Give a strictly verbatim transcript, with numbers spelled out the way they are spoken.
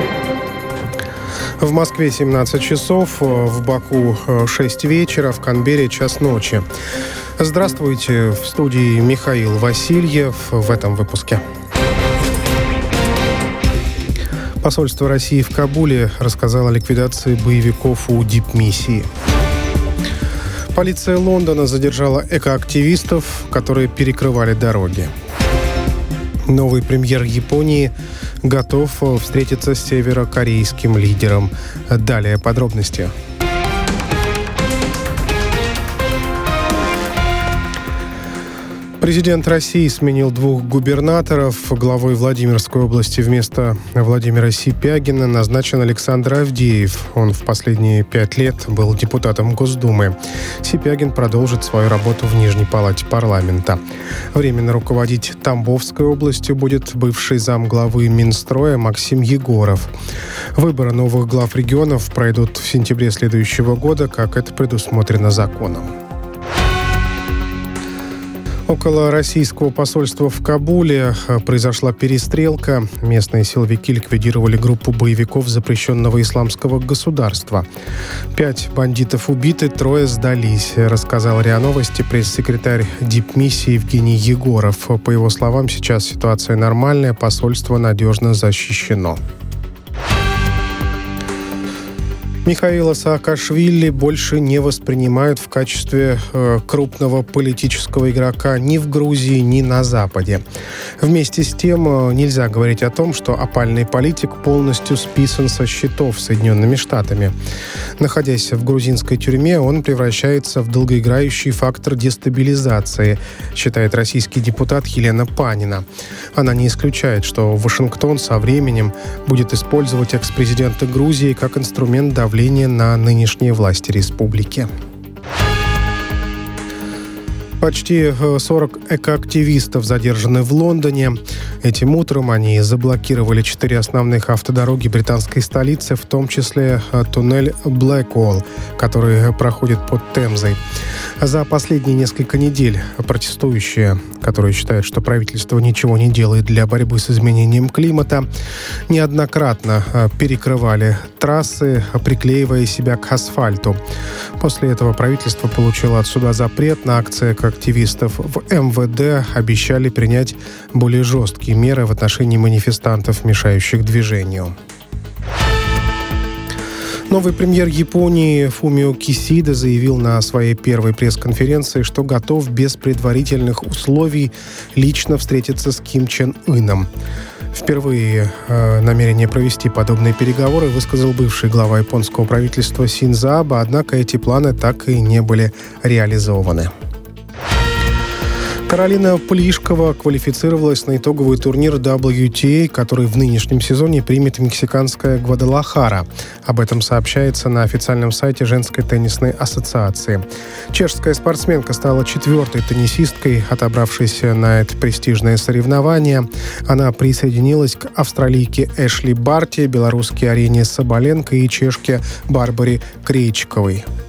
В Москве семнадцать часов, в Баку шесть вечера, в Канберре час ночи. Здравствуйте, в студии Михаил Васильев в этом выпуске. Посольство России в Кабуле рассказало о ликвидации боевиков у дипмиссии. Полиция Лондона задержала экоактивистов, которые перекрывали дороги. Новый премьер Японии готов встретиться с северокорейским лидером. Далее подробности. Президент России сменил двух губернаторов. Главой Владимирской области вместо Владимира Сипягина назначен Александр Авдеев. Он в последние пять лет был депутатом Госдумы. Сипягин продолжит свою работу в Нижней палате парламента. Временно руководить Тамбовской областью будет бывший замглавы Минстроя Максим Егоров. Выборы новых глав регионов пройдут в сентябре следующего года, как это предусмотрено законом. Около российского посольства в Кабуле произошла перестрелка. Местные силовики ликвидировали группу боевиков запрещенного исламского государства. Пять бандитов убиты, трое сдались, рассказал РИА Новости пресс-секретарь дипмиссии Евгений Егоров. По его словам, сейчас ситуация нормальная, посольство надежно защищено. Михаила Саакашвили больше не воспринимают в качестве э, крупного политического игрока ни в Грузии, ни на Западе. Вместе с тем э, нельзя говорить о том, что опальный политик полностью списан со счетов Соединенными Штатами. Находясь в грузинской тюрьме, он превращается в долгоиграющий фактор дестабилизации, считает российский депутат Елена Панина. Она не исключает, что Вашингтон со временем будет использовать экс-президента Грузии как инструмент давления на нынешние власти республики. Почти сорок экоактивистов задержаны в Лондоне. Этим утром они заблокировали четыре основных автодороги британской столицы, в том числе туннель Блэкволл, который проходит под Темзой. За последние несколько недель протестующие, которые считают, что правительство ничего не делает для борьбы с изменением климата, неоднократно перекрывали трассы, приклеивая себя к асфальту. После этого правительство получило от суда запрет на акции активистов. В эм вэ дэ обещали принять более жесткие меры в отношении манифестантов, мешающих движению. Новый премьер Японии Фумио Кисида заявил на своей первой пресс-конференции, что готов без предварительных условий лично встретиться с Ким Чен Ыном. Впервые э, намерение провести подобные переговоры высказал бывший глава японского правительства Синдзо Абе, однако эти планы так и не были реализованы. Каролина Плишкова квалифицировалась на итоговый турнир дабл ю ти эй, который в нынешнем сезоне примет мексиканская Гвадалахара. Об этом сообщается на официальном сайте Женской теннисной ассоциации. Чешская спортсменка стала четвертой теннисисткой, отобравшейся на это престижное соревнование. Она присоединилась к австралийке Эшли Барти, белорусской Арине Соболенко и чешке Барбаре Крейчиковой.